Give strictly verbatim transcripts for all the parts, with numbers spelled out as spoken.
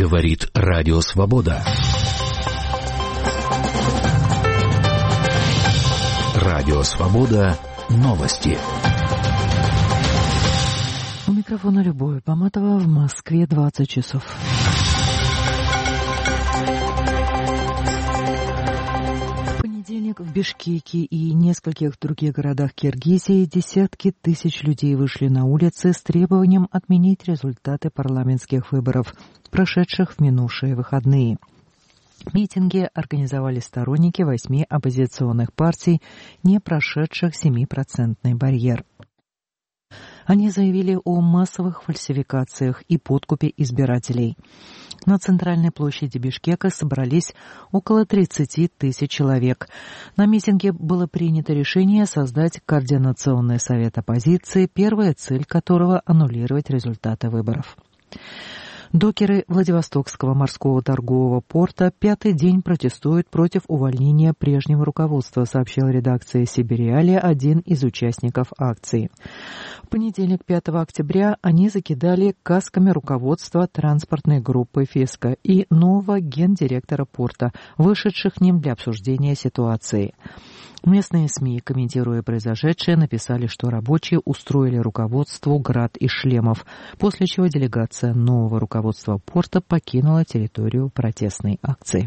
Говорит Радио Свобода. Радио Свобода. Новости. У микрофона Любовь Поматова. В Москве двадцать часов. В Бишкеке и нескольких других городах Киргизии десятки тысяч людей вышли на улицы с требованием отменить результаты парламентских выборов, прошедших в минувшие выходные. Митинги организовали сторонники восьми оппозиционных партий, не прошедших семипроцентный барьер. Они заявили о массовых фальсификациях и подкупе избирателей. На центральной площади Бишкека собрались около тридцати тысяч человек. На митинге было принято решение создать Координационный совет оппозиции, первая цель которого – аннулировать результаты выборов. Докеры Владивостокского морского торгового порта пятый день протестуют против увольнения прежнего руководства, сообщила редакция Сибириали, один из участников акции. В понедельник, пятого октября, они закидали касками руководства транспортной группы «Феска» и нового гендиректора порта, вышедших к ним для обсуждения ситуации. Местные СМИ, комментируя произошедшее, написали, что рабочие устроили руководству град из шлемов, после чего делегация нового руководства порта покинула территорию протестной акции.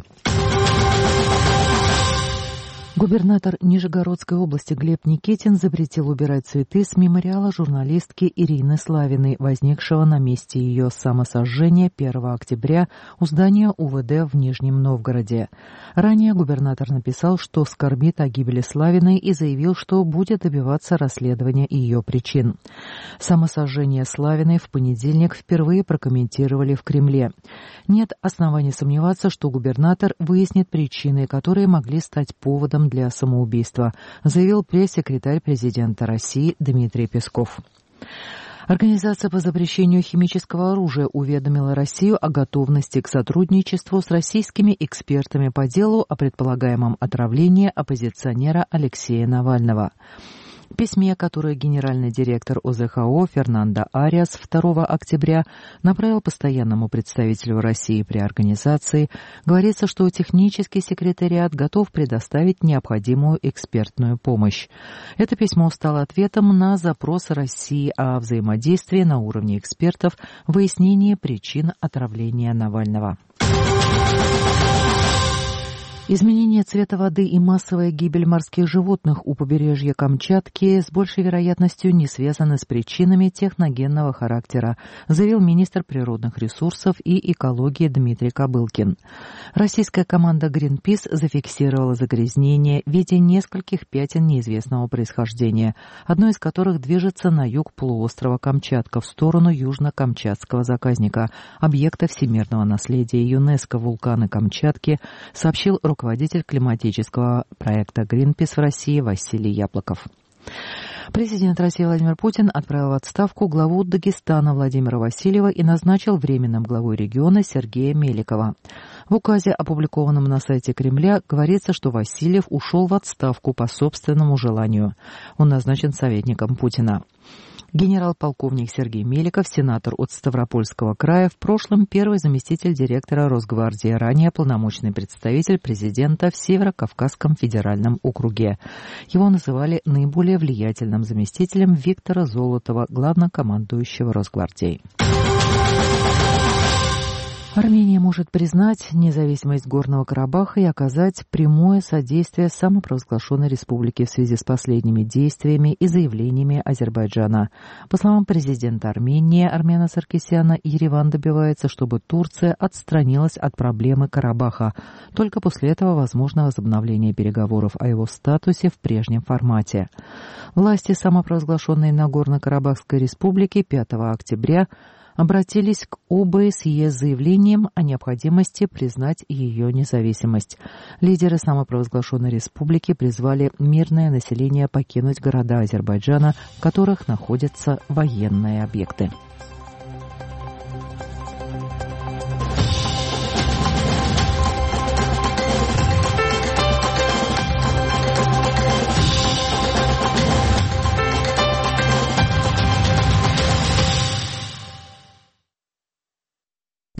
Губернатор Нижегородской области Глеб Никитин запретил убирать цветы с мемориала журналистки Ирины Славиной, возникшего на месте ее самосожжения первого октября у здания УВД в Нижнем Новгороде. Ранее губернатор написал, что скорбит о гибели Славиной и заявил, что будет добиваться расследования ее причин. Самосожжение Славиной в понедельник впервые прокомментировали в Кремле. Нет оснований сомневаться, что губернатор выяснит причины, которые могли стать поводом для самоубийства, заявил пресс-секретарь президента России Дмитрий Песков. Организация по запрещению химического оружия уведомила Россию о готовности к сотрудничеству с российскими экспертами по делу о предполагаемом отравлении оппозиционера Алексея Навального. В письме, которое генеральный директор ОЗХО Фернандо Ариас второго октября направил постоянному представителю России при организации, говорится, что технический секретариат готов предоставить необходимую экспертную помощь. Это письмо стало ответом на запрос России о взаимодействии на уровне экспертов в выяснении причин отравления Навального. Изменение цвета воды и массовая гибель морских животных у побережья Камчатки с большей вероятностью не связаны с причинами техногенного характера, заявил министр природных ресурсов и экологии Дмитрий Кобылкин. Российская команда Greenpeace зафиксировала загрязнение в виде нескольких пятен неизвестного происхождения, одно из которых движется на юг полуострова Камчатка в сторону южно-камчатского заказника, объекта всемирного наследия ЮНЕСКО вулкана Камчатки, сообщил руководитель климатического проекта Greenpeace в России Василий Яблоков. Президент России Владимир Путин отправил в отставку главу Дагестана Владимира Васильева и назначил временным главой региона Сергея Меликова. В указе, опубликованном на сайте Кремля, говорится, что Васильев ушел в отставку по собственному желанию. Он назначен советником Путина. Генерал-полковник Сергей Меликов, сенатор от Ставропольского края, в прошлом первый заместитель директора Росгвардии, ранее полномочный представитель президента в Северо-Кавказском федеральном округе. Его называли наиболее влиятельным заместителем Виктора Золотова, главнокомандующего Росгвардией. Армения может признать независимость Горного Карабаха и оказать прямое содействие самопровозглашенной республике в связи с последними действиями и заявлениями Азербайджана. По словам президента Армении Армена Саркисяна, Ереван добивается, чтобы Турция отстранилась от проблемы Карабаха. Только после этого возможно возобновление переговоров о его статусе в прежнем формате. Власти самопровозглашенной Нагорно-Карабахской республики пятого октября обратились к ОБСЕ с заявлением о необходимости признать ее независимость. Лидеры самопровозглашенной республики призвали мирное население покинуть города Азербайджана, в которых находятся военные объекты.